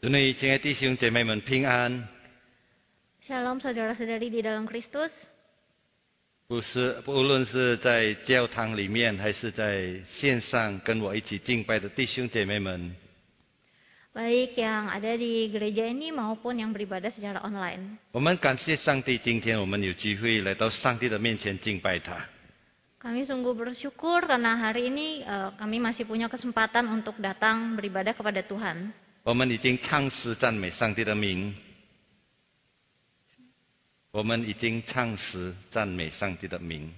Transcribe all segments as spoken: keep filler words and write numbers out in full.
主内，亲爱的弟兄姐妹们平安。 Shalom saudara-saudari di dalam Kristus. 不是，无论是在教堂里面，还是在线上跟我一起敬拜的弟兄姐妹们， Baik yang ada di gereja ini maupun yang beribadah secara online. 我们感谢上帝，今天我们有机会来到上帝的面前敬拜他。 Kami sungguh bersyukur karena hari ini uh, kami masih punya kesempatan untuk datang beribadah kepada Tuhan. 我们已经唱诗赞美上帝的名，我们已经唱诗赞美上帝的名。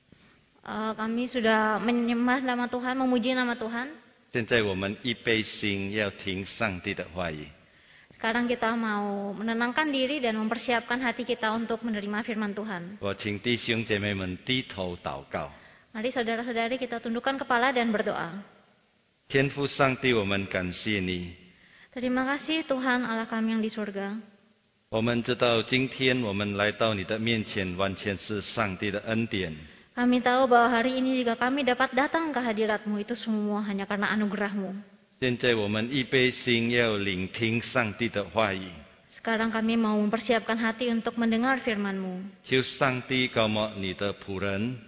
Uh, kami sudah menyembah nama Tuhan, memuji nama Tuhan. 现在我们预备心要听上帝的话语。 Sekarang kita mau menenangkan diri dan mempersiapkan hati kita untuk menerima firman Tuhan. 我请弟兄姐妹们低头祷告。 Mari saudara-saudari kita tundukkan kepala dan berdoa. 天父上帝，我们感谢你。 Terima kasih Tuhan Allah kami yang di surga. 我们知道今天我们来到你的面前，完全是上帝的恩典。 Kami tahu bahwa hari ini jika kami dapat datang ke hadirat-Mu itu semua hanya karena anugerah-Mu. 现在我们预备心要聆听上帝的话语。 Sekarang kami mau mempersiapkan hati untuk mendengar firman-Mu. 求上帝高莫你的仆人，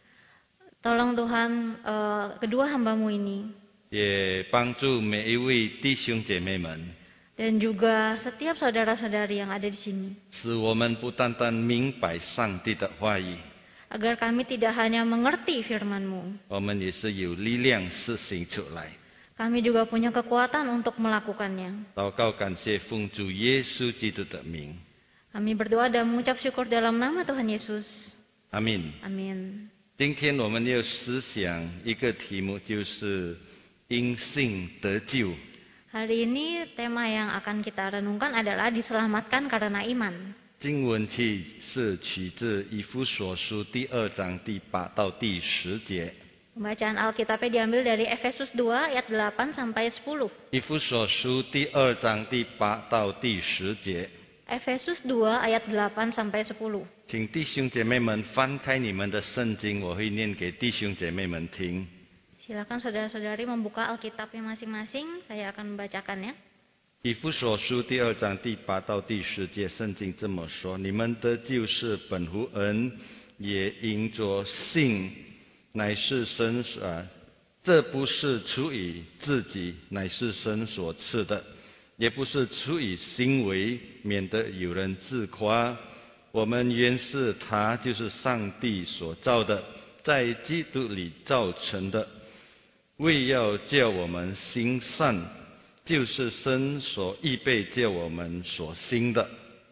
Tolong Tuhan uh, kedua hamba-Mu ini 也帮助每一位弟兄姐妹们， dan juga setiap saudara-saudari yang ada di sini. 使我们不单单明白上帝的话语， Agar kami tidak hanya mengerti firman-Mu. 我们也是有力量实行出来。 Kami juga punya kekuatan untuk melakukannya. 祷告感谢奉主耶稣基督的名， Kami berdoa dan mengucap syukur dalam nama Tuhan Yesus. 阿门。 Amin. 今天我们要思想一个题目，就是因信得救。 Hari ini tema yang akan kita renungkan adalah diselamatkan karena iman. 经文气是取自以弗所书第二章第八到第十节。 Pembacaan Alkitabnya diambil dari Efesus dua ayat delapan sampai sepuluh. 以弗所书第二章第八到第十节， Efesus dua ayat delapan sampai sepuluh. 请弟兄姐妹们翻开你们的圣经，我会念给弟兄姐妹们听。 Silakan saudara-saudari membuka Alkitabnya masing-masing. Saya akan membacakannya. 以弗所书第二章第八到第十节，圣经这么说：你们得救是本乎恩，也因着信，乃是神所、啊，这不是出于自己，乃是神所赐的，也不是出于行为，免得有人自夸。我们原是他，就是上帝所造的，在基督里造成的，为要叫我们行善，就是神所预备叫我们所行的。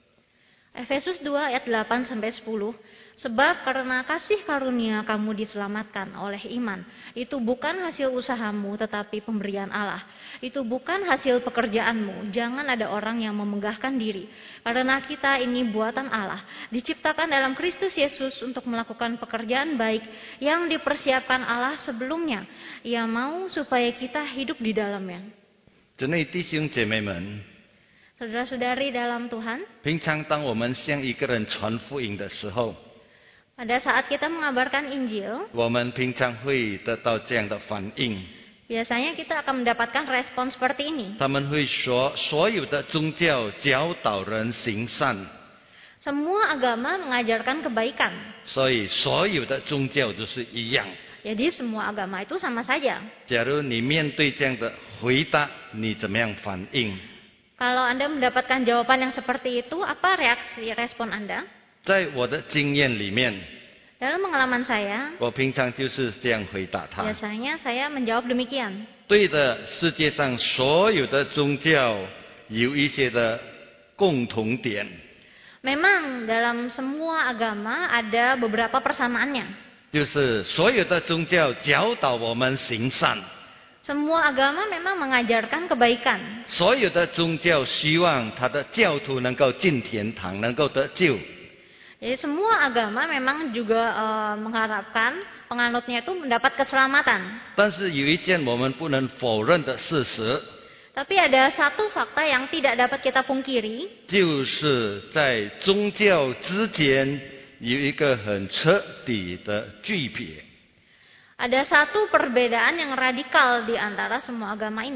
Efesus dua ayat delapan sampai sepuluh. Sebab karena kasih karunia kamu diselamatkan oleh iman. Itu bukan hasil usahamu tetapi pemberian Allah. Itu bukan hasil pekerjaanmu. Jangan ada orang yang memenggahkan diri. Karena kita ini buatan Allah. Diciptakan dalam Kristus Yesus untuk melakukan pekerjaan baik yang dipersiapkan Allah sebelumnya. Ia mau supaya kita hidup di dalamnya. 主内弟兄姐妹们， Saudara-saudari dalam Tuhan, 平常当我们向一个人传福音的时候， pada saat kita mengabarkan Injil, 我们平常会得到这样的反应。 biasanya kita akan mendapatkan respon seperti ini. 他们会说，所有的宗教教导人行善， Semua agama mengajarkan kebaikan. 所以所有的宗教都是一样。 Jadi semua agama itu sama saja. 假如你面对这样的回答，你怎么样反应？ Kalau Anda mendapatkan jawaban yang seperti itu, apa reaksi respon Anda? 在我的经验里面， Dalam pengalaman saya, 我平常就是这样回答他。 biasanya saya menjawab demikian. 对的，世界上所有的宗教有一些的共同点， Memang dalam semua agama ada beberapa persamaannya. 就是所有的宗教教导我们行善， Semua agama memang mengajarkan kebaikan. 所有的宗教希望他的教徒能够进天堂，能够得救。 Jadi semua agama memang juga uh, mengharapkan penganutnya itu mendapat keselamatan. 但是有一件我们不能否认的事实， Tapi ada satu fakta yang tidak dapat kita pungkiri, 就是在宗教之间有一个很彻底的区别。 ada satu perbedaan yang radikal di antara semua agama ini.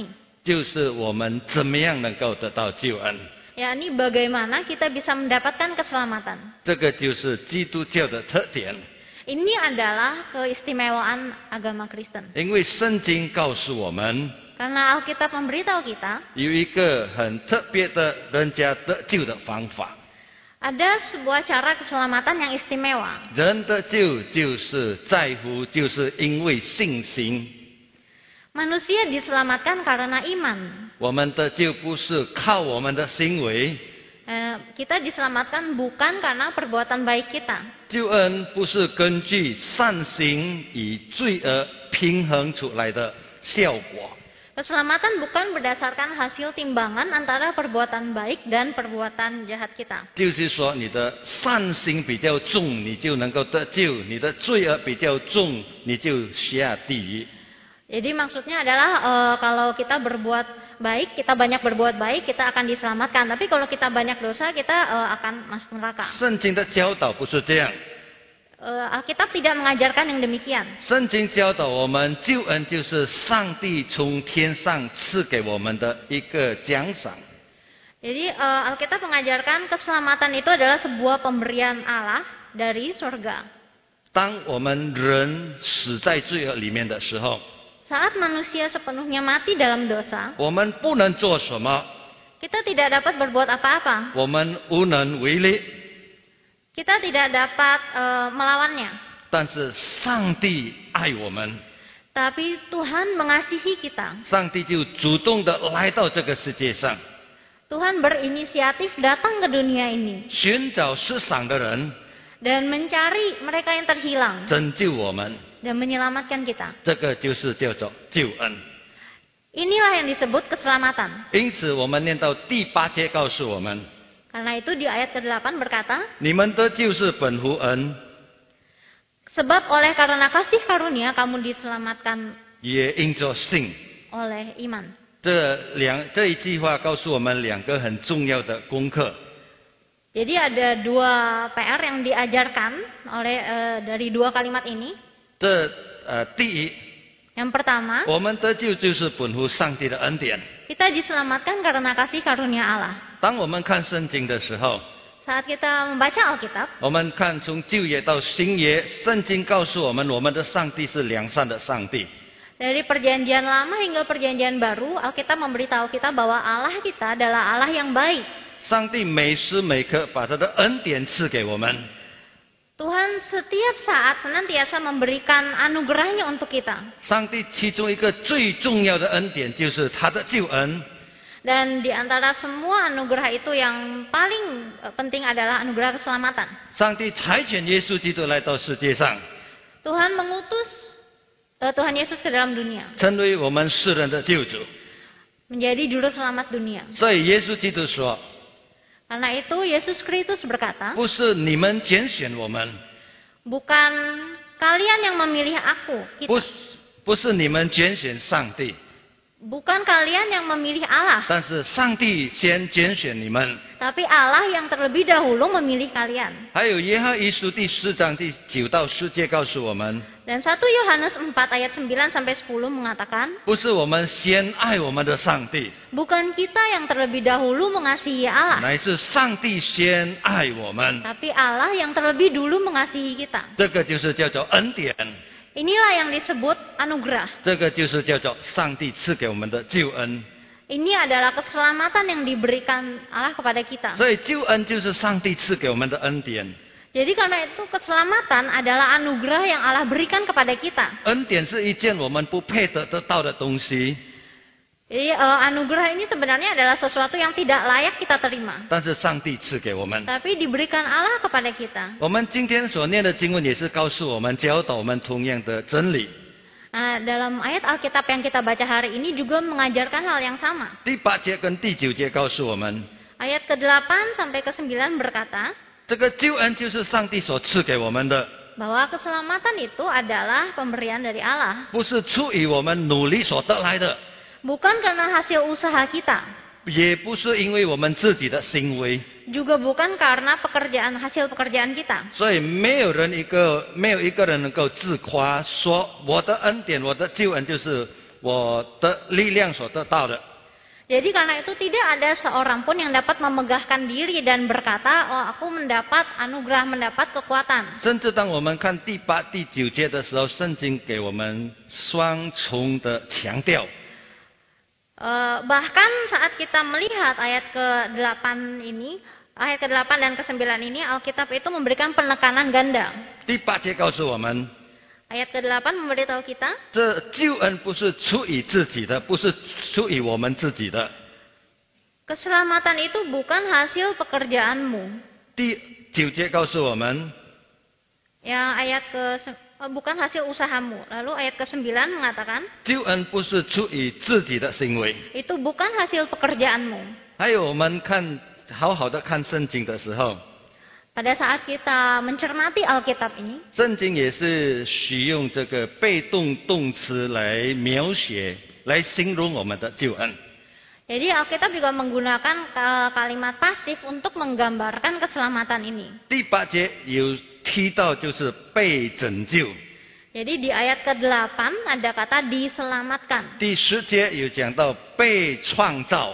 就是我们怎么样能够得到救恩。 yakni bagaimana kita bisa mendapatkan keselamatan. 这个就是基督教的特点。 Ini adalah keistimewaan agama Kristen. 因为圣经告诉我们， Karena Alkitab memberitahu kita 有一个很特别的人家得救的方法。 ada sebuah cara keselamatan yang istimewa. 人得救就是在乎，就是因为信心。 Manusia diselamatkan karena iman. 我们得救不是靠我们的行为， Eh, kita diselamatkan bukan karena perbuatan baik kita. 救恩不是根据善行与罪恶平衡出来的效果。 Keselamatan bukan berdasarkan hasil timbangan antara perbuatan baik dan perbuatan jahat kita. 就是说，你的善行比较重，你就能够得救；你的罪恶比较重，你就下地狱。 Jadi maksudnya adalah e, kalau kita berbuat baik, kita banyak berbuat baik, kita akan diselamatkan. Tapi kalau kita banyak dosa, kita e, akan masuk neraka. 圣经的教导不是这样， E, Alkitab tidak mengajarkan yang demikian. 圣经教导我们，救恩就是上帝从天上赐给我们的一个奖赏。 Jadi e, Alkitab mengajarkan keselamatan itu adalah sebuah pemberian Allah dari surga. 当我们人死在罪恶里面的时候， Saat manusia sepenuhnya mati dalam dosa, 我们不能做什么， kita tidak dapat berbuat apa-apa. 我们无能为力。 Kita tidak dapat e, melawannya. 但是上帝爱我们， Tapi Tuhan mengasihi kita. 上帝就主动的来到这个世界上， Tuhan berinisiatif datang ke dunia ini 寻找失丧的人， dan mencari mereka yang terhilang 拯救我们。 dan menyelamatkan kita. 这个就是叫做救恩。 Inilah yang disebut keselamatan. 因此，我们念到第八节告诉我们： Karena itu di ayat kedelapan berkata, 你们得救是本乎恩， sebab oleh karena kasih karunia kamu diselamatkan 也因着信。 oleh iman. 这两这一句话告诉我们两个很重要的功课。 Jadi ada dua P R yang diajarkan oleh e, dari dua kalimat ini. 这呃，第一， Yang pertama, 我们得救就是本乎上帝的恩典。 kita diselamatkan karena kasih karunia Allah. 当我们看圣经的时候， Saat kita membaca Alkitab, 我们看从旧约到新约，圣经告诉我们，我们的上帝是良善的上帝。 dari perjanjian lama hingga perjanjian baru, Alkitab memberitahu kita bahwa Allah kita adalah Allah yang baik. 上帝每时每刻把他的恩典赐给我们。 Tuhan setiap saat senantiasa memberikan anugerahnya untuk kita. 上帝其中一个最重要的恩典就是他的救恩。 Dan di antara semua anugerah itu yang paling penting adalah anugerah keselamatan. 上帝差遣耶稣基督来到世界上， Tuhan mengutus uh, Tuhan Yesus ke dalam dunia. 成为我们世人的救主。 Menjadi juru selamat dunia. 所以耶稣基督说， Karena itu Yesus Kristus berkata, 不是你们拣选我们， bukan kalian yang memilih aku, 不 kita. 是不是你们拣选上帝， Bukan kalian yang memilih Allah, 但是上帝先拣选你们。 tapi Allah yang terlebih dahulu memilih kalian. 还有约翰一书第四章第九到十节告诉我们， Dan satu Yohanes empat ayat sembilan sampai sepuluh mengatakan, 不是我们先爱我们的上帝， bukan kita yang terlebih dahulu mengasihi Allah, 乃是上帝先爱我们。 tapi Allah yang terlebih dulu mengasihi kita. 这个就是叫做恩典， Inilah yang disebut anugerah. 这个就是叫做上帝赐给我们的救恩。 Ini adalah keselamatan yang diberikan Allah kepada kita. 所以救恩就是上帝赐给我们的恩典。 Jadi karena itu keselamatan adalah anugerah yang Allah berikan kepada kita. 恩典是一件我们不配得得到的东西， Jadi uh, anugerah ini sebenarnya adalah sesuatu yang tidak layak kita terima. 但是上帝赐给我们。 Tapi diberikan Allah kepada kita. 我们今天所念的经文也是告诉我们、教导我们同样的真理。 Nah, dalam ayat Alkitab yang kita baca hari ini juga mengajarkan hal yang sama. 第八节跟第九节告诉我们， Ayat ke-delapan sampai ke-sembilan berkata 这个救恩就是上帝所赐给我们的， bahwa keselamatan itu adalah pemberian dari Allah. 不是出于我们努力所得来的， Bukan karena hasil usaha kita. 也不是因为我们自己的行为。 Juga bukan karena pekerjaan hasil pekerjaan kita. 所以没有人一个没有一个人能够自夸说我的恩典、我的救恩就是我的力量所得到的。 Jadi karena itu tidak ada seorang pun yang dapat memegahkan diri dan berkata, oh aku mendapat anugerah, mendapat kekuatan. 甚至当我们看第八、第九节的时候，圣经给我们双重的强调。 Uh, bahkan saat kita melihat ayat ke delapan ini, ayat ke delapan dan ke sembilan ini, Alkitab itu memberikan penekanan ganda. 第八节告诉我们， ayat ke delapan memberitahu kita, 这救恩不是出于自己的，不是出于我们自己的。 keselamatan itu bukan hasil pekerjaanmu. 第九节告诉我们， yang ayat ke bukan hasil usahamu. Lalu ayat ke sembilan mengatakan, 救恩不是出于自己的行为。 itu bukan hasil pekerjaanmu. 还有我们看好好的看圣经的时候， pada saat kita mencermati Alkitab ini, 圣经也是使用这个被动动词来描写、来形容我们的救恩。 jadi Alkitab juga menggunakan kalimat pasif untuk menggambarkan keselamatan ini. 第八节有提到就是被拯救。 jadi di ayat ke delapan ada kata diselamatkan. 第十节有讲到被创造。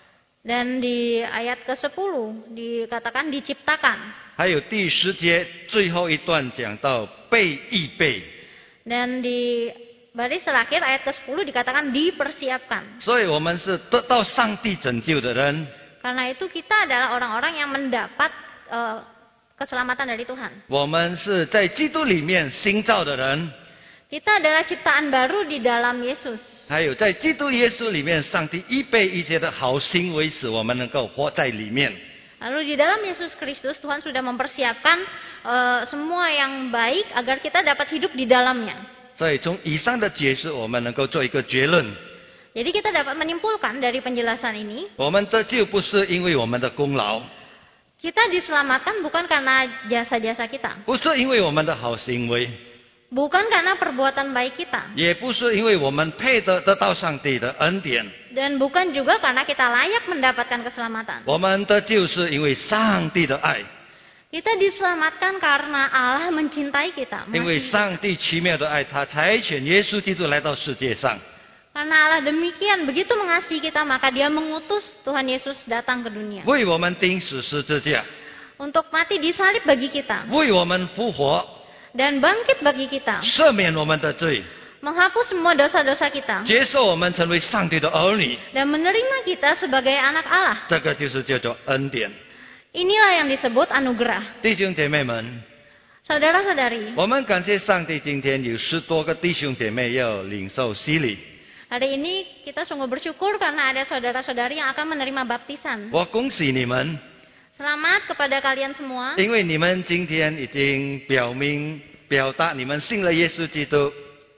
dan di ayat ke sepuluh dikatakan diciptakan. 还有第十节最后一段讲到被预备。 dan di baris terakhir ayat ke sepuluh dikatakan dipersiapkan. 所以我们是得到上帝拯救的人。 karena itu kita adalah orang-orang yang mendapat uh, keselamatan dari Tuhan. 我们是在基督里面新造的人。 kita adalah ciptaan baru di dalam Yesus. 还有在基督耶稣里面，上帝预备一些的好行为，使我们能够活在里面。 lalu di dalam Yesus Kristus Tuhan sudah mempersiapkan uh, semua yang baik agar kita dapat hidup di dalamnya. 所以从以上的解释，我们能够做一个结论： jadi kita dapat menyimpulkan dari penjelasan ini, 我们得救不是因为我们的功劳， kita diselamatkan bukan karena jasa-jasa kita, 不是因为我们的好行为， bukan karena perbuatan baik kita, 也不是因为我们配得得到上帝的恩典。 dan bukan juga karena kita layak mendapatkan keselamatan. 我们得救是因为上帝的爱， kita diselamatkan karena Allah mencintai kita. 因为 mengasihi 上帝奇妙的爱，他差遣耶稣基督来到世界上， Karena Allah demikian begitu mengasihi kita, maka Dia mengutus Tuhan Yesus datang ke dunia 为我们钉死十字架， untuk mati di salib bagi kita 为我们复活， dan bangkit bagi kita, 赦免我们的罪， menghapus semua dosa-dosa kita 接受我们成为上帝的儿女， dan menerima kita sebagai anak Allah. 这个就是叫做恩典。 Inilah yang disebut anugerah. 弟兄姐妹们， Saudara-saudari, 我们感谢上帝，今天有十多个弟兄姐妹要领受洗礼。 hari ini kita sungguh bersyukur karena ada saudara-saudari yang akan menerima baptisan. 我恭喜你们， Selamat kepada kalian semua, 因为你们今天已经表明、表达你们信了耶稣基督，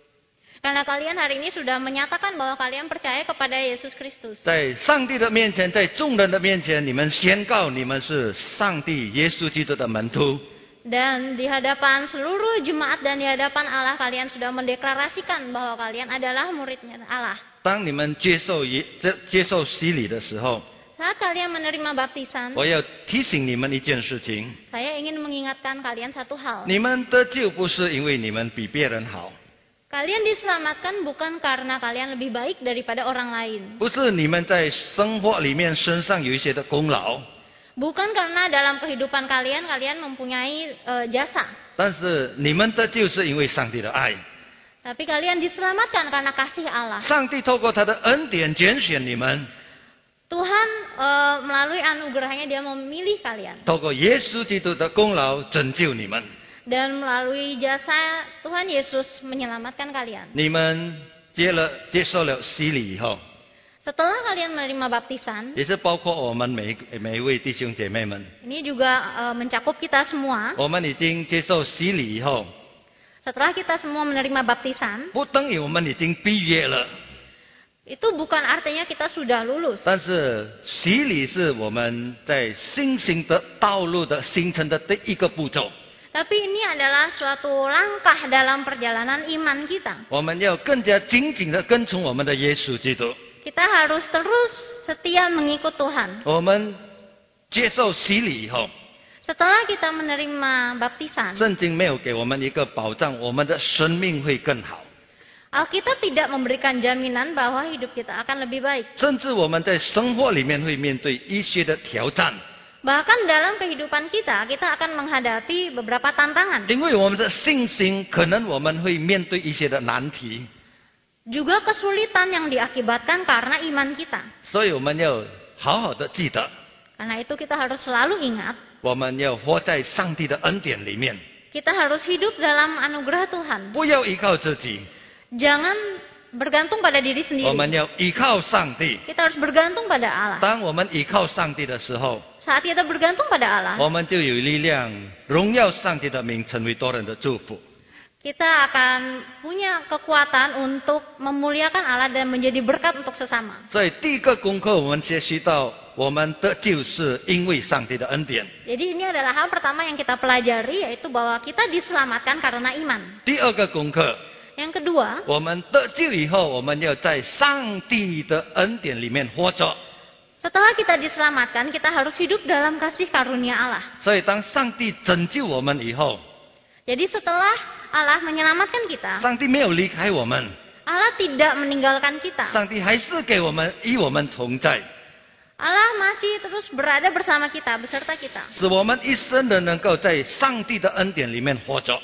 karena kalian hari ini sudah menyatakan bahwa kalian percaya kepada Yesus Kristus. 在上帝的面前，在众人的面前，你们宣告你们是上帝耶稣基督的门徒。 Dan di hadapan seluruh jemaat dan di hadapan Allah, kalian sudah mendeklarasikan bahwa kalian adalah muridnya Allah. 当你们接受耶接接受洗礼的时候， Saat kalian menerima baptisan, 我要提醒你们一件事情： saya ingin mengingatkan kalian satu hal. 你们得救不是因为你们比别人好， Kalian diselamatkan bukan karena kalian lebih baik daripada orang lain. 不是你们在生活里面身上有一些的功劳， Bukan karena dalam kehidupan kalian, kalian mempunyai e, jasa. 但是你们得救是因为上帝的爱。 Tapi kalian diselamatkan karena kasih Allah. 上帝透过他的恩典拣选你们， Tuhan e, melalui anugerahnya Dia memilih kalian. 透过耶稣基督的功劳拯救你们。 Dan melalui jasa Tuhan Yesus menyelamatkan kalian. 你们接了接受了洗礼以后， Setelah kalian menerima baptisan, 也是包括我们每一每一位弟兄姐妹们， ini juga e, mencakup kita semua. 我们已经接受洗礼以后， Setelah kita semua menerima baptisan, 不等于我们已经毕业了， itu bukan artinya kita sudah lulus. 但是洗礼是我们在信心的道路的形成的第一个步骤。 Tapi ini adalah suatu langkah dalam perjalanan iman kita. 我们要更加紧紧的跟从我们的耶稣基督。 Kita harus terus setia mengikut Tuhan. 我们接受洗礼以后， Setelah kita menerima baptisan, 圣经没有给我们一个保障，我们的生命会更好。 Alkitab tidak memberikan jaminan bahwa hidup kita akan lebih baik. 甚至我们在生活里面会面对一些的挑战， Bahkan dalam kehidupan kita, kita akan menghadapi beberapa tantangan. 因为我们的信心可能我们会面对一些的难题， Juga kesulitan yang diakibatkan karena iman kita. 所以我们要好好的记得， Karena itu kita harus selalu ingat, 我们要活在上帝的恩典里面， kita harus hidup dalam anugerah Tuhan. 不要依靠自己， Jangan bergantung pada diri 我们 sendiri. 要依靠上帝。 Kita harus bergantung pada Allah. 当我们依靠上帝的时候， Saat kita bergantung pada Allah, 我们就有力量荣耀上帝的名，成为多人的祝福。 kita akan punya kekuatan untuk memuliakan Allah dan menjadi berkat untuk sesama. 所以第一个功课，我们学习到，我们得救是因为上帝的恩典。 Jadi ini adalah hal pertama yang kita pelajari, yaitu bahwa kita diselamatkan karena iman. 第二个功课， Yang kedua, 我们得救以后，我们要在上帝的恩典里面活着。 setelah kita diselamatkan, kita harus hidup dalam kasih karunia Allah. 所以当上帝拯救我们以后， Jadi setelah Allah menyelamatkan kita, 上帝没有离开我们， Allah tidak meninggalkan kita. 上帝还是给我们与我们同在， Allah masih terus berada bersama kita, beserta kita. 使我们一生的能够在上帝的恩典里面活着。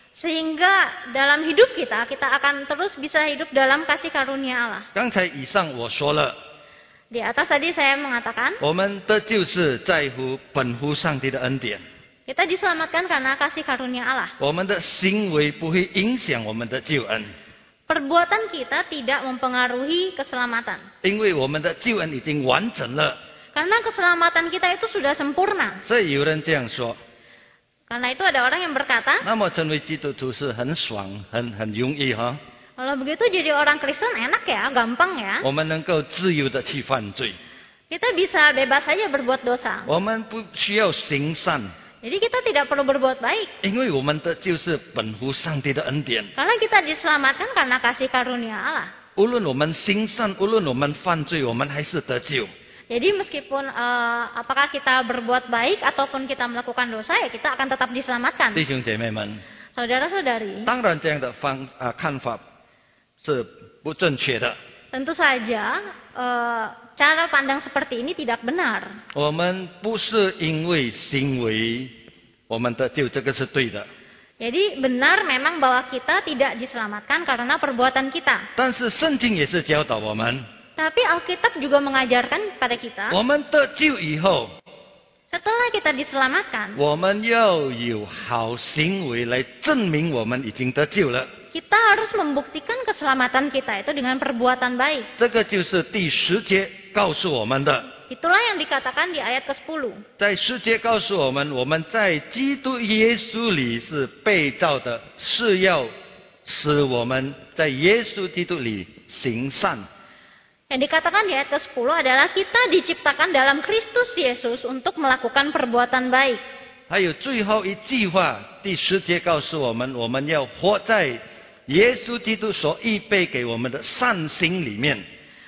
Sehingga dalam hidup kita, kita akan terus bisa hidup dalam kasih karunia Allah. 刚才以上我说了， Di atas tadi saya mengatakan, 我们得救是在乎本乎上帝的恩典， kita diselamatkan karena kasih karunia Allah. 我们的行为不会影响我们的救恩， Perbuatan kita tidak mempengaruhi keselamatan. 因为我们的救恩已经完整了。 Karena keselamatan kita itu sudah sempurna. 所以有人这样说， Karena itu ada orang yang berkata, 那么成为基督徒是很爽、很很容易哈， kalau begitu jadi orang Kristen enak ya, gampang ya. 我们能够自由的去犯罪， Kita bisa bebas saja berbuat dosa. 我们不需要行善， Jadi kita tidak perlu berbuat baik. 因为我们的就是本乎上帝的恩典。 Karena kita diselamatkan karena kasih karunia Allah. 无论我们行善，无论我们犯罪，我们还是得救。 Jadi meskipun eh, apakah kita berbuat baik ataupun kita melakukan dosa, ya kita akan tetap diselamatkan. 弟兄姐妹们， Saudara-saudari, 当然这样的方啊、看法是不正确的。 tentu saja eh, cara pandang seperti ini tidak benar. 我们不是因为行为我们得救，这个是对的。 Jadi benar memang bahwa kita tidak diselamatkan karena perbuatan kita. 但是圣经也是教导我们， Tapi Alkitab juga mengajarkan pada kita, 我们得救以后， setelah kita diselamatkan, 我们要有好行为来证明我们已经得救了。 kita harus membuktikan keselamatan kita itu dengan perbuatan baik. 这个就是第十节告诉我们的。 Itulah yang dikatakan di ayat kesepuluh. 在十节告诉我们，我们在基督耶稣里是被造的，是要使我们在耶稣基督里行善。 Yang dikatakan di ayat kesepuluh adalah kita diciptakan dalam Kristus Yesus untuk melakukan perbuatan baik. 还有最后一句话，第十节告诉我们，我们要活在耶稣基督所预备给我们的善行里面。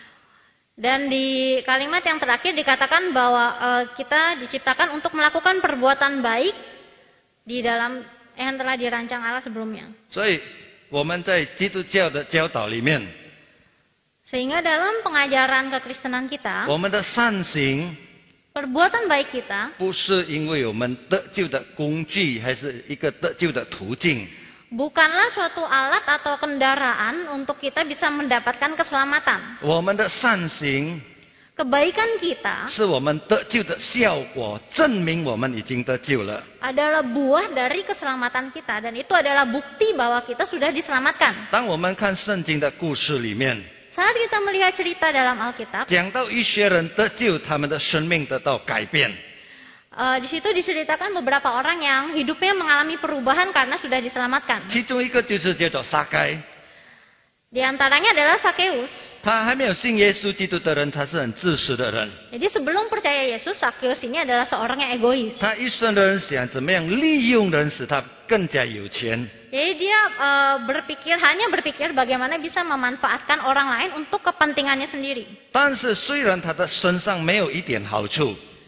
Dan di kalimat yang terakhir dikatakan bahwa eh, kita diciptakan untuk melakukan perbuatan baik di dalam yang telah dirancang Allah sebelumnya. 所以我们在基督教的教导里面， Sehingga dalam pengajaran kekristenan kita, 我们的善行 perbuatan baik kita 不是因为我们得救的工具，还是一个得救的途径。 bukanlah suatu alat atau kendaraan untuk kita bisa mendapatkan keselamatan. 我们的善行 Kebaikan kita 是我们得救的效果，证明我们已经得救了。 adalah buah dari keselamatan kita, dan itu adalah bukti bahwa kita sudah diselamatkan. 当我们看圣经的故事里面， Saat kita melihat cerita dalam Alkitab, 讲到一些人得救，他们的生命得到改变。 eh, di situ diceritakan beberapa orang yang hidupnya mengalami perubahan karena sudah diselamatkan. 其中一个就是叫做撒该， Di antaranya adalah Sakeus. 他还没有信耶稣基督的人，他是很自私的人。 Jadi sebelum percaya Yesus, Sakeus ini adalah seorang yang egois. 他一生的人想怎么样利用人，使他更加有钱。 Jadi dia eh, berpikir hanya berpikir bagaimana bisa memanfaatkan orang lain untuk kepentingannya sendiri. 但是虽然他的身上没有一点好处，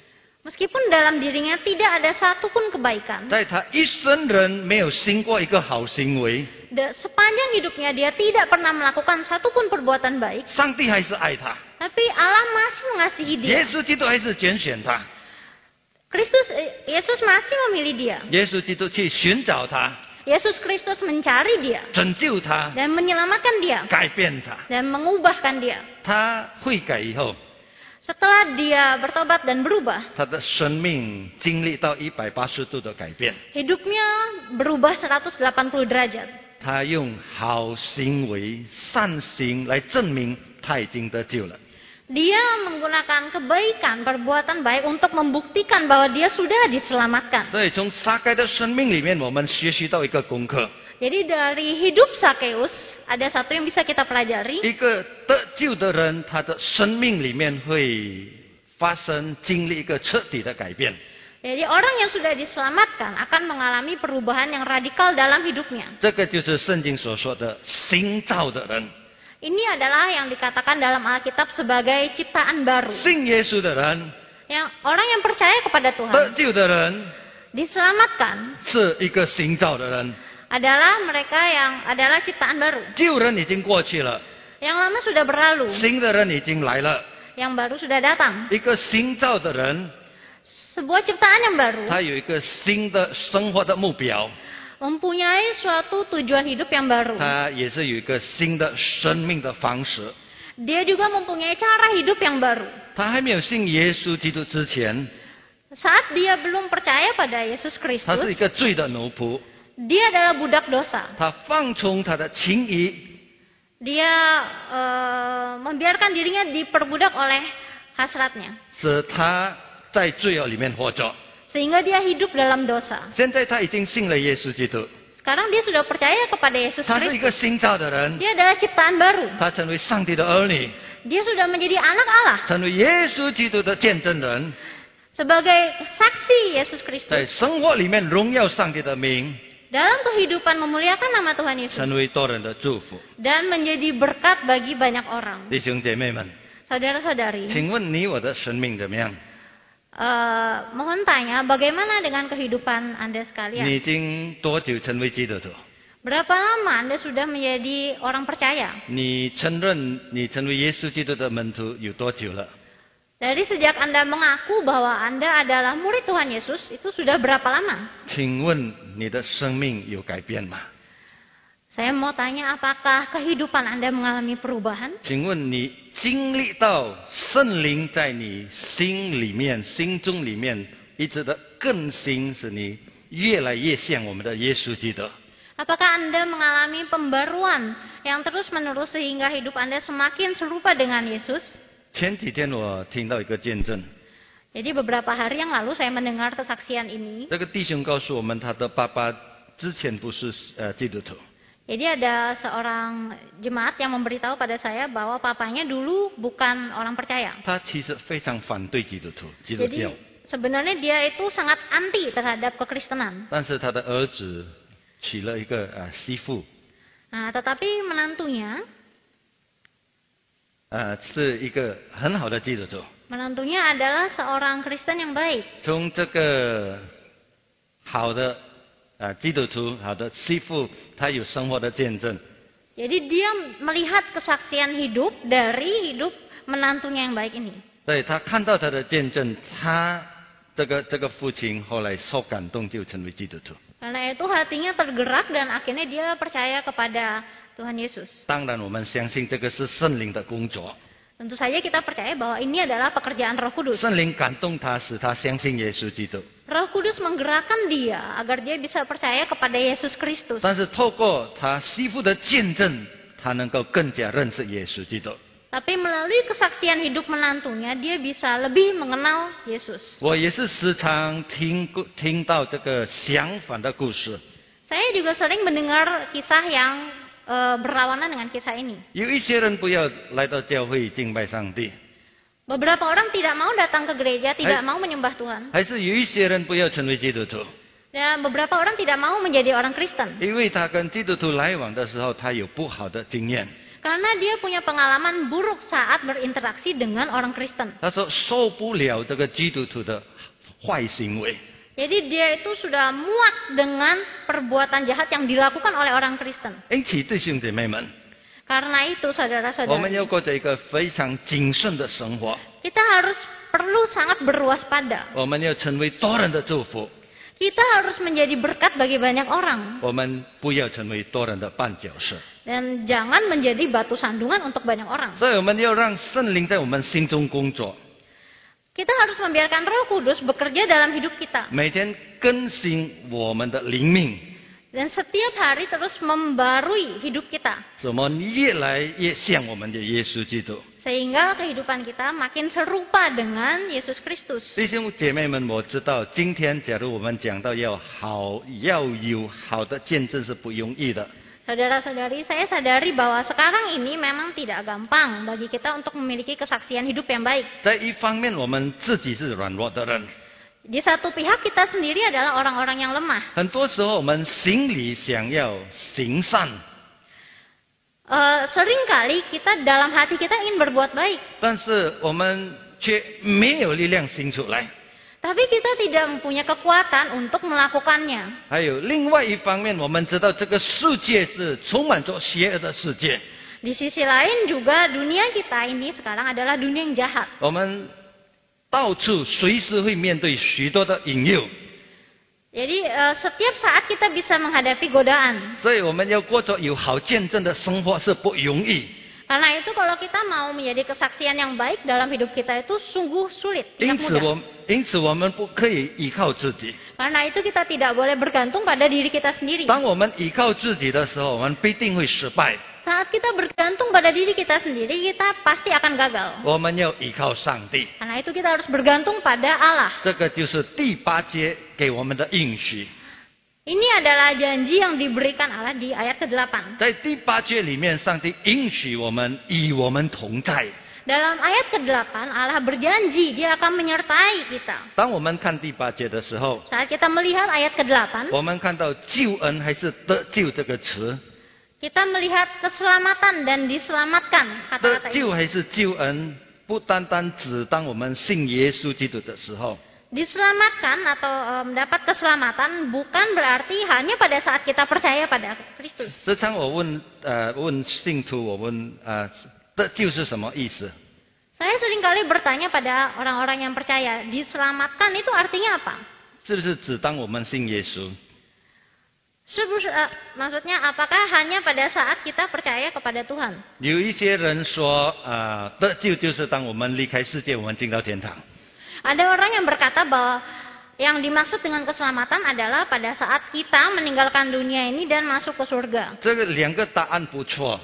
Meskipun dalam dirinya tidak ada satupun kebaikan. 在他一生人没有行过一个好行为， Da- Sepanjang hidupnya dia tidak pernah melakukan satupun perbuatan baik. 上帝还是爱他， Tapi Allah masih mengasihi dia. 耶稣基督还是拣选他， Kristus, eh, Yesus masih memilih dia. 耶稣基督去寻找他， Yesus Kristus mencari dia 拯救他， dan menyelamatkan dia 改变他。 dan mengubahkan dia. 他悔改以后， Setelah dia bertobat dan berubah, 他的生命经历到一百八十度的改变。 hidupnya berubah seratus delapan puluh derajat. 他用好行为、善行来证明他已经得救了。 Dia menggunakan kebaikan, perbuatan baik untuk membuktikan bahwa dia sudah diselamatkan. 所以从撒该的生命里面，我们学习到一个功课： Jadi dari hidup Sakeus ada satu yang bisa kita pelajari. 一个得救的人，他的生命里面会发生经历一个彻底的改变。 Jadi orang yang sudah diselamatkan akan mengalami perubahan yang radikal dalam hidupnya. 这个就是圣经所说的新造的人。 Ini adalah yang dikatakan dalam Alkitab sebagai ciptaan baru. 信耶稣的人， Yang orang yang percaya kepada 得 Tuhan 救的人， diselamatkan 是一个新造的人。 adalah mereka yang adalah ciptaan baru. 旧人已经过去了， Yang lama sudah berlalu, 新的人已经来了。 yang baru sudah datang. 一个新造的人， Sebuah ciptaan yang baru 他有一个新的生活的目标， mempunyai suatu tujuan hidup yang baru. 他也是有一个新的生命的方式。 Dia juga mempunyai cara hidup yang baru. 他还没有信耶稣基督之前， Saat dia belum percaya pada Yesus 他是一 Kristus, 个罪的奴仆， dia adalah budak dosa. 他放纵他的情谊， Dia eh, membiarkan dirinya diperbudak oleh hasratnya. 使他在罪恶里面活着。 Sehingga dia hidup dalam dosa. 现在他已经信了耶稣基督， Sekarang dia sudah percaya kepada Yesus 他是一 Kristus. 个新造的人， Dia adalah ciptaan baru. 他成为上帝的儿女， Dia sudah menjadi anak Allah. 成为耶稣基督的见证人， Sebagai saksi Yesus 在 Kristus. 生活里面荣耀上帝的名， Dalam kehidupan memuliakan nama Tuhan Yesus. 成为多人的祝福。 Dan menjadi berkat bagi banyak orang. 弟兄姐妹们， Saudara-saudari, 请问你我的生命怎么样？ eh, mohon tanya bagaimana dengan kehidupan Anda 你 sekalian? 已经多久成为基督徒？ Berapa lama Anda sudah menjadi orang percaya? 你承认你成为耶稣基督的门徒有多久了？ Dari sejak Anda mengaku bahwa Anda adalah murid Tuhan Yesus, itu sudah berapa lama? 请问你的生命有改变吗？ Saya mau tanya, apakah kehidupan Anda mengalami perubahan? 请问你经历到圣灵在你心里面、心中里面一直的更新，使你越来越像我们的耶稣基督？ Apakah Anda mengalami pembaruan yang terus-menerus sehingga hidup Anda semakin serupa dengan Yesus? 前几天我听到一个见证， Jadi beberapa hari yang lalu saya mendengar kesaksian ini. 这个弟兄告诉我们，他的爸爸之前不是呃基督徒， Jadi ada seorang jemaat yang memberitahu pada saya bahwa papanya dulu bukan orang percaya. 他其实非常反对基督徒、基督 Jadi 教， sebenarnya dia itu sangat anti terhadap kekristenan. 但是他的儿子娶了一个呃媳妇， Nah, tetapi menantunya, 呃是一个很好的基督徒。 menantunya adalah seorang Kristen yang baik. 从这个好的呃基督徒、好的媳妇，他有生活的见证。 Jadi dia melihat kesaksian hidup dari hidup menantunya yang baik ini. 对他看到他的见证，他这个这个父亲后来受感动，就成为基督徒。 Karena itu hatinya tergerak dan akhirnya dia percaya kepada Tuhan Yesus. 当然，我们相信这个是圣灵的工作， Tentu saja kita percaya bahwa ini adalah pekerjaan Roh Kudus. 圣灵感动他，使他相信耶稣基督。 Roh Kudus menggerakkan dia agar dia bisa percaya kepada Yesus Kristus. 但是透过他媳妇的见证，他能够更加认识耶稣基督。 Tapi melalui kesaksian hidup menantunya, dia bisa lebih mengenal Yesus. 我也是时常听过听到这个相反的故事。 Saya juga sering mendengar kisah yang eh, berlawanan dengan kisah ini. 有一些人不要来到教会敬拜上帝， Beberapa orang tidak mau datang ke gereja, tidak mau menyembah Tuhan. 还是有一些人不要成为基督徒， Dan beberapa orang tidak mau menjadi orang Kristen. 因为他跟基督徒来往的时候，他有不好的经验。 Karena dia punya pengalaman buruk saat berinteraksi dengan orang Kristen. 他说受不了这个基督徒的坏行为。 Jadi dia itu sudah muak dengan perbuatan jahat yang dilakukan oleh orang Kristen. 因此，弟兄姐妹们， Karena itu 我们 saudara-saudari, 要过着一个非常谨慎的生活， kita harus perlu sangat berwaspada. 我们要成为多人的祝福， Kita harus menjadi berkat bagi banyak orang. 我们不要成为多人的绊脚石。 Dan jangan menjadi batu sandungan untuk banyak orang. 所以，我们要让圣灵在我们心中工作， Kita harus membiarkan Roh Kudus bekerja dalam hidup kita. 每天更新我们的灵命， Dan setiap hari terus membarui hidup kita. 使我们越来越像我们的耶稣基督。 Sehingga kehidupan kita makin serupa dengan Yesus Kristus. 弟兄姐妹们，我知道今天假如我们讲到要好，要有好的见证是不容易的。 Saudara-saudari, saya sadari bahwa sekarang ini memang tidak gampang bagi kita untuk memiliki kesaksian hidup yang baik. 在一方面，我们自己是软弱的人， Di satu pihak kita sendiri adalah orang-orang yang lemah. 很多时候我们心里想要行善， Uh, seringkali kita dalam hati kita ingin berbuat baik. 但是我们却没有力量行出来。 Tapi kita tidak mempunyai kekuatan untuk melakukannya. 还有另外一方面，我们知道这个世界是充满着邪恶的世界， Di sisi lain juga dunia kita ini sekarang adalah dunia yang jahat. 我们到处随时会面对许多的引诱， Jadi uh, setiap saat kita bisa menghadapi godaan. 所以我们要过着有好见证的生活是不容易。 Karena itu kalau kita mau menjadi kesaksian yang baik dalam hidup kita itu sungguh sulit, 因 tidak 此 mudah. 我因此我们不可以依靠自己。 Karena itu kita tidak boleh bergantung pada diri kita sendiri. 当我们依靠自己的时候，我们必定会失败。 Saat kita bergantung pada diri kita sendiri, kita pasti akan gagal. 我们要依靠上帝， Karena itu kita harus bergantung pada Allah. 这个就是第八节给我们的应许。 Ini adalah janji yang diberikan Allah di ayat kedelapan. 在第八节里面，上帝应许我们与我们同在。 Dalam ayat kedelapan, Allah berjanji Dia akan menyertai kita. 当我们看第八节的时候， Saat kita melihat ayat kedelapan, 我们看到救恩还是得救这个词， kita melihat keselamatan dan diselamatkan 得 kata-kata 救 ini. 还是救恩，不单单只当我们信耶稣基督的时候， Diselamatkan atau e, mendapat keselamatan bukan berarti hanya pada saat kita percaya pada Kristus. 时常我问呃问信徒，我问呃得救是什么意思？ Saya seringkali bertanya pada orang-orang yang percaya, diselamatkan itu artinya apa? 是不是只当我们信耶稣？ Sebus, e, maksudnya apakah hanya pada saat kita percaya kepada Tuhan? 有一些人说啊、呃，得救就是当我们离开世界，我们进到天堂。 Ada orang yang berkata bahwa yang dimaksud dengan keselamatan adalah pada saat kita meninggalkan dunia ini dan masuk ke surga. 这个两个答案不错，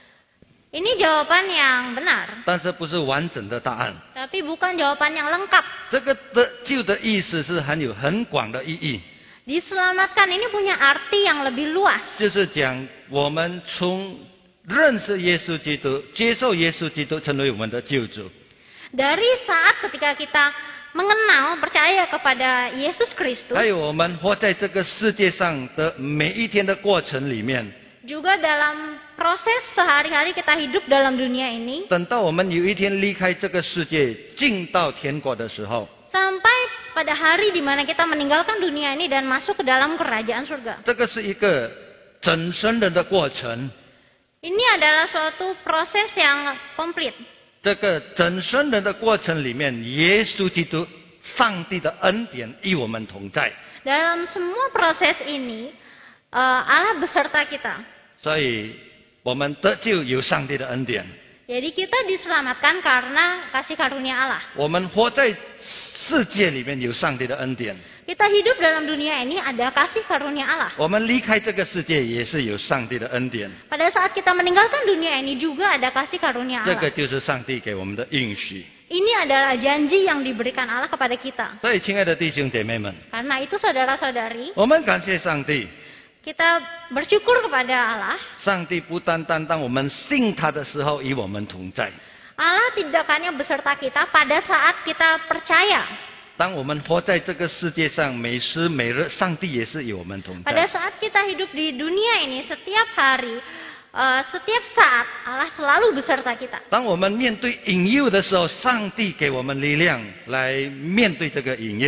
Ini jawaban yang benar, 但是不是完整的答案。 tapi bukan jawaban yang lengkap. 这个得救的意思是很有很广的意义， Diselamatkan ini punya arti yang lebih luas. 就是讲我们从认识耶稣基督、接受耶稣基督成为我们的救主， Dari saat ketika kita mengenal, percaya kepada Yesus Kristus, 还有我们活在这个世界上的每一天的过程里面， juga dalam proses sehari-hari kita hidup dalam dunia ini, 等到我们有一天离开这个世界，进到天国的时候， sampai pada hari di mana kita meninggalkan dunia ini dan masuk ke dalam kerajaan surga. 这个是一个整生人的过程。 Ini adalah suatu proses yang komplit. 这个整生人的过程里面，耶稣基督、上帝的恩典与我们同在。 Dalam semua proses ini, uh, Allah beserta kita. 所以，我们得救有上帝的恩典。 Jadi kita diselamatkan karena kasih karunia Allah. 我们活在世界里面有上帝的恩典。 Kita hidup dalam dunia ini ada kasih karunia Allah. 我们离开这个世界也是有上帝的恩典。 Pada saat kita meninggalkan dunia ini juga ada kasih karunia 这个 Allah. 就是上帝给我们的应许。 Ini adalah janji yang diberikan Allah kepada kita. 所以，亲爱的弟兄姐妹们， Karena itu saudara-saudari, 我们感谢上帝。 kita bersyukur kepada Allah. 上帝不单单当我们信他的时候与我们同在， Allah tidak hanya beserta kita pada saat kita percaya. 当我们活在这个世界上，每时每日，上帝也是与我们同 Pada 在。 saat kita hidup di dunia ini, setiap hari, uh, setiap saat, Allah selalu beserta kita. 当我们面对引诱的时候，上帝给我们力量来面对这个引诱。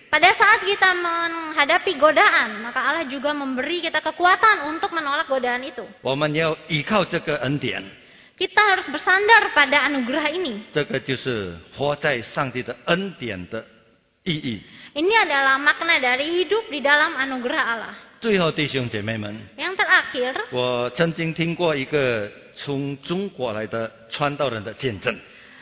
Pada saat kita menghadapi godaan, maka Allah juga memberi kita kekuatan untuk menolak godaan itu. 我们要依靠这个恩典， Kita harus bersandar pada anugerah ini. 这个就是活在上帝的恩典的意义。 Ini adalah makna dari hidup di dalam anugerah Allah. 最后，弟兄姐妹们， Yang terakhir, 我曾经听过一个从中国来的传道人的见证。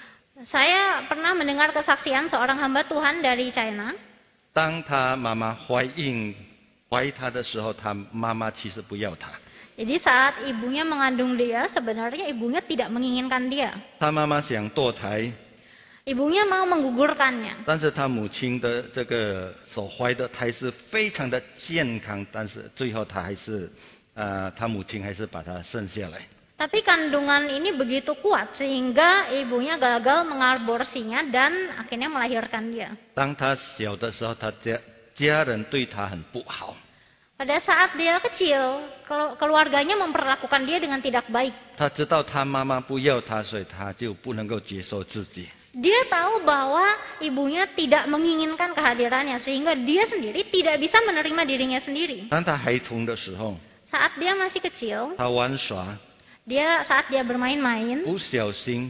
saya pernah mendengar kesaksian seorang hamba Tuhan dari China. 当他妈妈怀孕怀他的时候，他妈妈其实不要他。 Jadi saat ibunya mengandung dia, sebenarnya ibunya tidak menginginkan dia. 他妈妈想堕胎， Ibunya mau menggugurkannya. 但是他母亲的这个所怀的胎是非常的健康，但是最后他还是，呃，他母亲还是把他生下来。 Tapi kandungan ini begitu kuat sehingga ibunya gagal mengaborsinya dan akhirnya melahirkan dia. 当他小的时候，他家家人对他很不好， Pada saat dia kecil, keluarganya memperlakukan dia dengan tidak baik. 他知道他妈妈不要他，所以他就不能够接受自己。 Dia tahu bahwa ibunya tidak menginginkan kehadirannya sehingga dia sendiri tidak bisa menerima dirinya sendiri. 当他孩童的时候， Saat dia masih kecil, 他玩耍， dia saat dia bermain-main, 不小心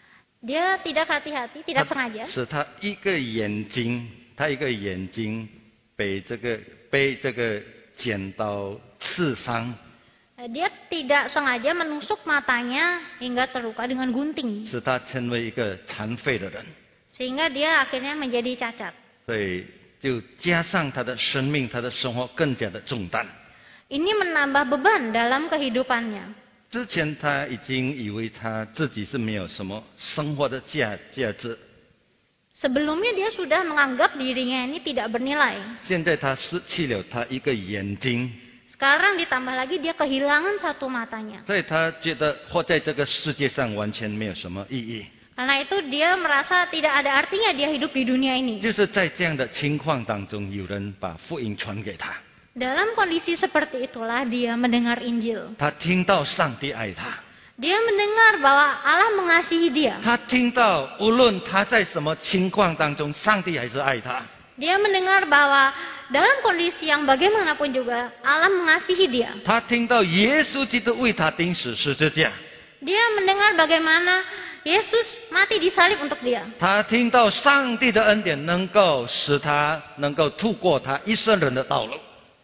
dia tidak hati-hati, tidak 他 sengaja. 使他一个眼睛，他一个眼睛被这个被这个剪刀刺伤， Dia tidak sengaja menusuk matanya hingga terluka dengan gunting. 使他成为一个残废的人， Sehingga dia akhirnya menjadi cacat. 所以就加上他的生命，他的生活更加的重担。 Ini menambah beban dalam kehidupannya. 之前他已经以为他自己是没有什么生活的价价值， Sebelumnya dia sudah menganggap dirinya ini tidak bernilai. 现在他失去了他一个眼睛， Sekarang ditambah lagi dia kehilangan satu matanya. 所以他觉得活在这个世界上完全没有什么意义。 Karena itu dia merasa tidak ada artinya dia hidup di dunia ini. 就是在这样的情况当中，有人把福音传给他， Dalam kondisi seperti itulah dia mendengar Injil. 他听到上帝爱他， Dia mendengar bahwa Allah mengasihi dia. 他听到无论他在什么情况当中，上帝还是爱他。 Dia mendengar bahwa dalam kondisi yang bagaimanapun juga Allah mengasihi dia. 他听到耶稣基督为他钉死十字架， Dia mendengar bagaimana Yesus mati di salib untuk dia. 他听到上帝的恩典能够使他能够度过他一生人的道路。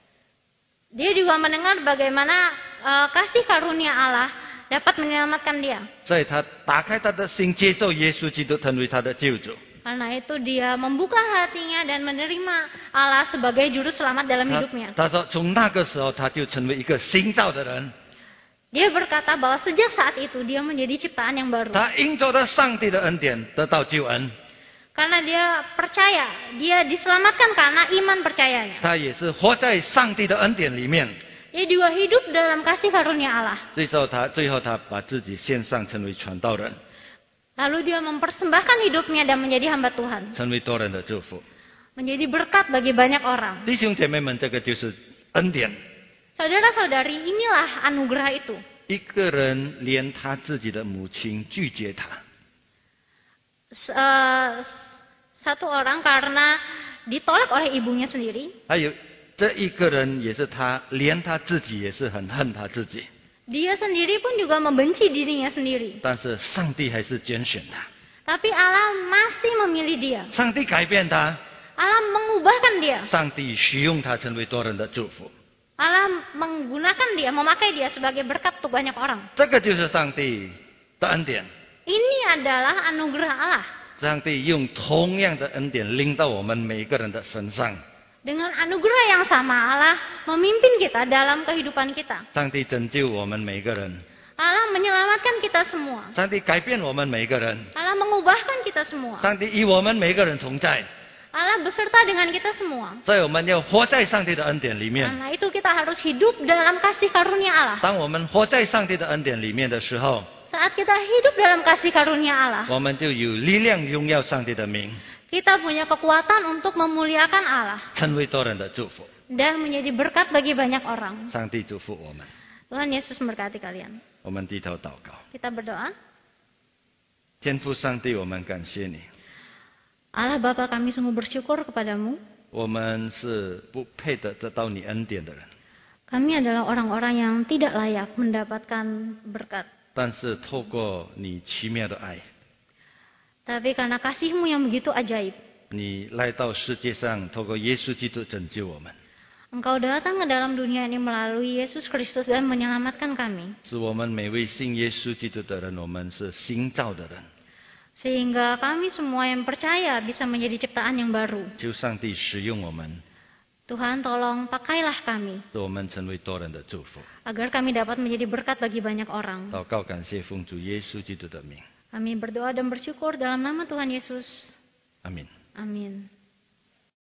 Dia juga mendengar bagaimana uh, kasih karunia Allah dapat menyelamatkan dia. 所以他打开他的心，接受耶稣基督成为他的救主。 Karena itu dia membuka hatinya dan menerima Allah sebagai juru selamat dalam 他 hidupnya. 他说，从那个时候他就成为一个新造的人。 Dia berkata bahwa sejak saat itu dia menjadi ciptaan yang baru. 他因着了上帝的恩典得到救恩， Karena dia percaya, dia diselamatkan karena iman percayanya. 他也是活在上帝的恩典里面。 Dia juga hidup dalam kasih karunia Allah. 最后他最后他把自己献上，成为传道人， Lalu dia mempersembahkan hidupnya dan menjadi hamba Tuhan. 成为多人的祝福。 Menjadi berkat bagi banyak orang. 弟兄姐妹们，这个就是恩典。 Saudara-saudari, inilah anugerah itu. 一个人连他自己的母亲拒绝他， S- eh, Satu orang karena ditolak oleh ibunya sendiri. 还有这一个人也是他，连他自己也是很恨他自己。 Dia sendiri pun juga membenci dirinya sendiri. 但是上帝还是拣选他， Tapi Allah masih memilih dia. 上帝改变他， Allah mengubahkan dia. 上帝使用他成为多人的祝福。 Allah menggunakan dia, memakai dia sebagai berkat untuk banyak orang. 这个就是上帝的恩典。 Ini adalah anugerah Allah. 上帝用同样的恩典临到我们每一个人的身上。 Dengan anugerah yang sama Allah memimpin kita dalam kehidupan kita. 上帝拯救我们每一个人， Allah menyelamatkan kita semua. 上帝改变我们每一个人， Allah mengubahkan kita semua. 上帝与我们每一个人同在。 Allah beserta dengan kita semua. 所以我们要活在上帝的恩典里面。 Karena itu kita harus hidup dalam kasih karunia Allah. 当我们活在上帝的恩典里面的时候， Saat kita hidup dalam kasih karunia Allah, 我们就有力量荣耀上帝的名， kita punya kekuatan untuk memuliakan Allah 成为多人的祝福。 dan menjadi berkat bagi banyak orang. 上帝祝福我们， Tuhan Yesus memberkati kalian. 我们低头祷告。 Kita berdoa. 天父上帝，我们感谢你， Allah Bapa, kami sungguh bersyukur kepadamu. 我们是不配得得到你恩典的人， Kami adalah orang-orang yang tidak layak mendapatkan berkat. 但是透过你奇妙的爱， Tapi karena kasih-Mu yang begitu ajaib, 你来到世界上，透过耶稣基督拯救我们， Engkau datang ke dalam dunia ini melalui Yesus Kristus dan menyelamatkan kami. 使我们每位信耶稣基督的人，我们是新造的人。 Sehingga kami semua yang percaya bisa menjadi ciptaan yang baru. 求上帝使用我们， Tuhan tolong pakailah kami, 使我们成为多人的祝福。 agar kami dapat menjadi berkat bagi banyak orang. 祷告感谢奉主耶稣基督的名， Kami berdoa dan bersyukur dalam nama Tuhan Yesus. 阿门。 Amin.